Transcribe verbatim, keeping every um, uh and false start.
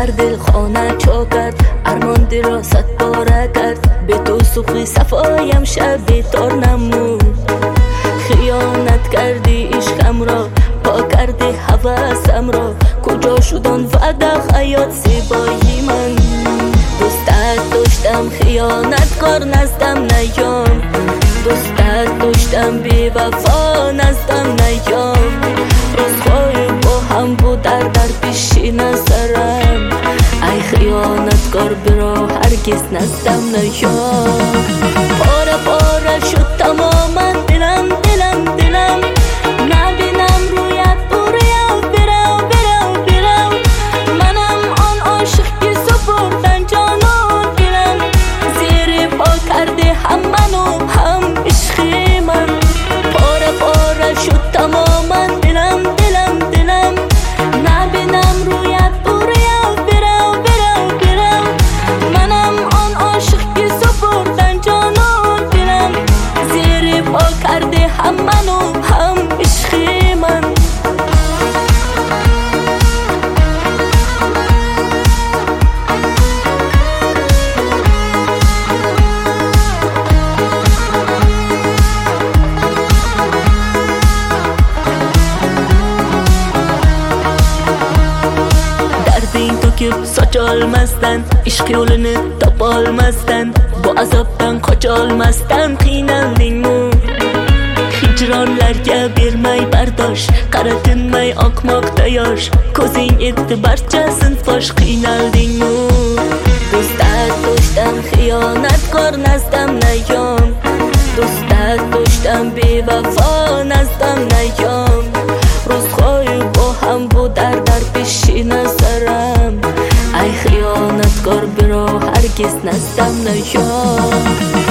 در دل خانه چا کرد، ارمان دل را صد باره کرد. به تو صبح صفایم شب بیتار نمود، خیانت کردی عشقم را، پا کردی حواسم را. کجا شدن وعده حیات زیبایی من؟ دوستت داشتم خیانت کار نزدم نیام، دوستت داشتم بی وفا نزدم نیام. روزهای با هم بود در در پیشی نظرم، ای خیانتکار برا هرگز نزدم نیام. پاره پاره شد تماما دلم دلم دلم، نبینم رویت برو برو برو برو. منم آن عاشق که سپردن جان و دلم، زیر پا کرده هم منو هم عشقی من. پاره پاره شد تماما دلم دلم دلم، نبینم رویت برو برو برو برو. منم آن عاشق که سپردن جان و دلم، زیر پا کرده هم منو هم عشقی من. دردین تو که سچال مستن، عشق یولنه تپال مستن. با عذابdan خجال مستن qiynaldingmi? Hijronlarga bermay bardosh, qaratinmay oqmoqda yosh. Ko'zing etdi barchasin fosh, qiynaldingmi? Do'stat do'stam xiyonatkor nazdam nayom, do'stat do'stam bevafo nazdam nayom. Ro'zg'oyi bo ham bu dar dar peshi nazaram, ay xiyonatkor biro hargiz nazdam nayom.